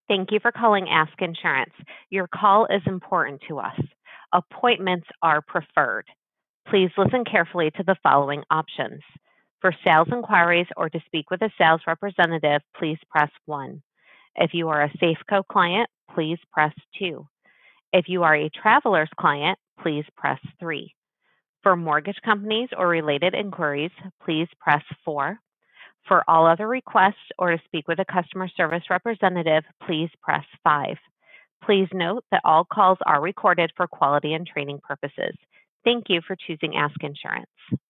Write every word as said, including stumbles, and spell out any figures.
Thank you for calling Ask Insurance. Your call is important to us. Appointments are preferred. Please listen carefully to the following options. For sales inquiries or to speak with a sales representative, please press one. If you are a Safeco client, please press two. If you are a Travelers client, please press three. For mortgage companies or related inquiries, please press four. For all other requests or to speak with a customer service representative, please press five. Please note that all calls are recorded for quality and training purposes. Thank you for choosing Ask Insurance.